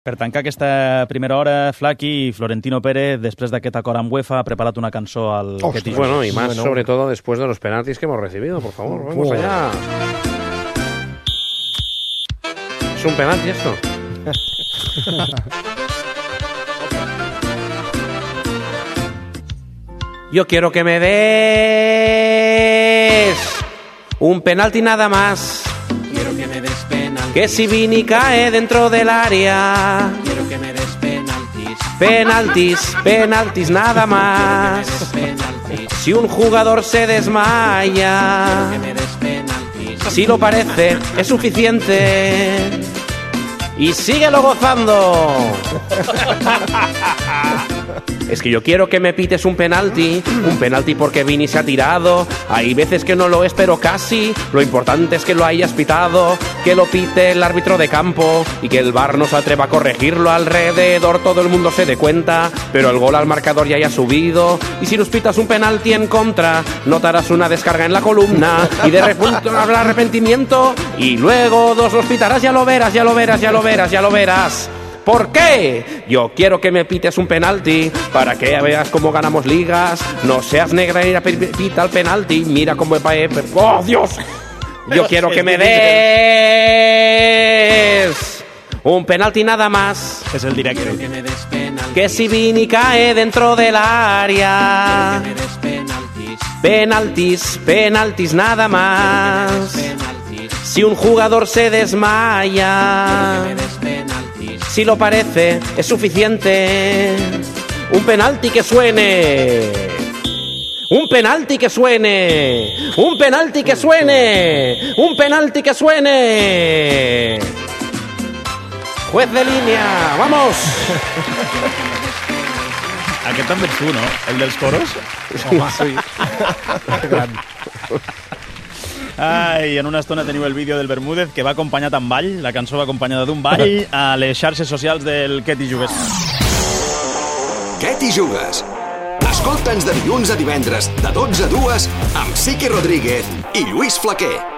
Per tancar aquesta primera hora, Flaky y Florentino Pérez, després d'aquest acord amb UEFA, ha preparat una cançó al Ketty. Bueno, y más sobre todo después de los penaltis que hemos recibido, por favor, vamos allá. ¿Es un penalti esto? Yo quiero que me des un penalti nada más. Quiero que me des penaltis. Que si Vini cae dentro del área. Quiero que me des penaltis. Penaltis, penaltis nada más. Si un jugador se desmaya, Que me des penaltis. si lo parece, es suficiente. Y síguelo gozando. Es que yo quiero que me pites un penalti porque Vini se ha tirado. Hay veces que no lo es, pero casi. Lo importante es que lo hayas pitado, que lo pite el árbitro de campo y que el VAR no se atreva a corregirlo. Alrededor todo el mundo se dé cuenta, pero el gol al marcador ya haya subido. Y si nos pitas un penalti en contra, notarás una descarga en la columna y de repente habrá arrepentimiento y luego dos los pitarás. Ya lo verás, ya lo verás, ya lo verás, ya lo verás. ¿Por qué? Yo quiero que me pites un penalti para que veas cómo ganamos ligas. No seas negra y pita el penalti. Mira cómo ¡oh, Dios! Yo quiero que me des un penalti nada más. Es el directo. Que me des penaltis. Que si Vini cae dentro del área. Que me des penaltis. Penaltis, penaltis nada más. Penaltis. Si un jugador se desmaya, Que me des penaltis. si lo parece, es suficiente. Un penalti que suene. Un penalti que suene. Un penalti que suene. Un penalti que suene. Juez de línea, vamos. Aquest també ets tu, no? El dels coros? Sí. Ai, en una estona teniu el vídeo del Bermúdez, que va acompanyat amb ball. La cançó va acompanyada d'un ball a les xarxes socials del Ketty Jugues. Ketty Jugues. Escolta'ns de dilluns a divendres, de 12 a 2, amb Siqui Rodríguez i Lluís Flaquer.